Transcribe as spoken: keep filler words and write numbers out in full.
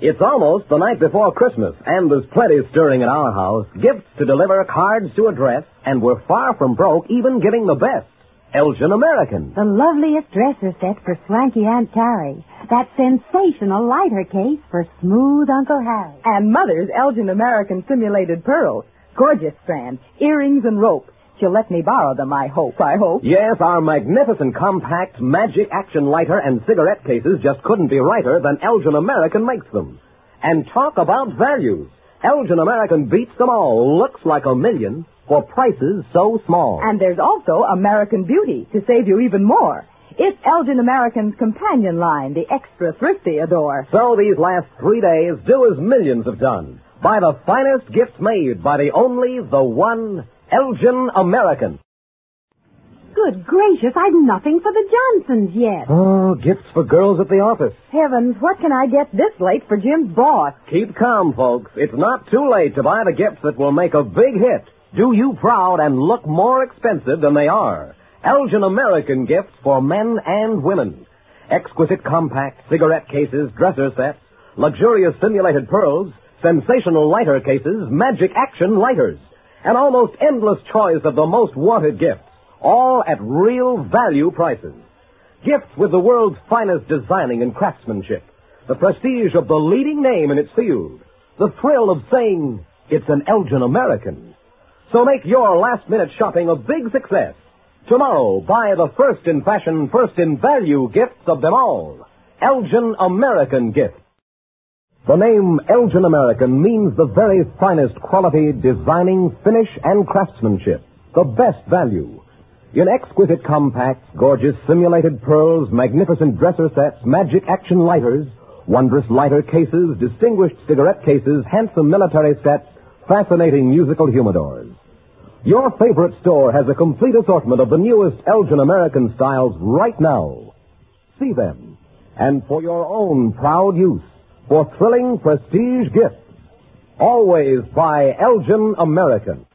It's almost the night before Christmas, and there's plenty stirring at our house. Gifts to deliver, cards to address, and we're far from broke even giving the best. Elgin American. The loveliest dresser set for swanky Aunt Carrie. That sensational lighter case for smooth Uncle Harry. And Mother's Elgin American simulated pearls. Gorgeous strands, earrings and rope. She'll let me borrow them, I hope, I hope. Yes, our magnificent compact magic action lighter and cigarette cases just couldn't be righter than Elgin American makes them. And talk about values. Elgin American beats them all. Looks like a million for prices so small. And there's also American Beauty to save you even more. It's Elgin American's companion line, the extra thrifty adore. So these last three days, do as millions have done. Buy the finest gifts made by the only, the one, Elgin American. Good gracious, I've nothing for the Johnsons yet. Oh, gifts for girls at the office. Heavens, what can I get this late for Jim's boss? Keep calm, folks. It's not too late to buy the gifts that will make a big hit, do you proud, and look more expensive than they are. Elgin American gifts for men and women. Exquisite compact cigarette cases, dresser sets, luxurious simulated pearls, sensational lighter cases, magic action lighters, an almost endless choice of the most wanted gifts, all at real value prices. Gifts with the world's finest designing and craftsmanship, the prestige of the leading name in its field, the thrill of saying it's an Elgin American. So make your last-minute shopping a big success. Tomorrow, buy the first in fashion, first in value gifts of them all. Elgin American gifts. The name Elgin American means the very finest quality, designing, finish, and craftsmanship. The best value. In exquisite compacts, gorgeous simulated pearls, magnificent dresser sets, magic action lighters, wondrous lighter cases, distinguished cigarette cases, handsome military sets, fascinating musical humidors. Your favorite store has a complete assortment of the newest Elgin American styles right now. See them. And for your own proud use, for thrilling prestige gifts, always buy Elgin American.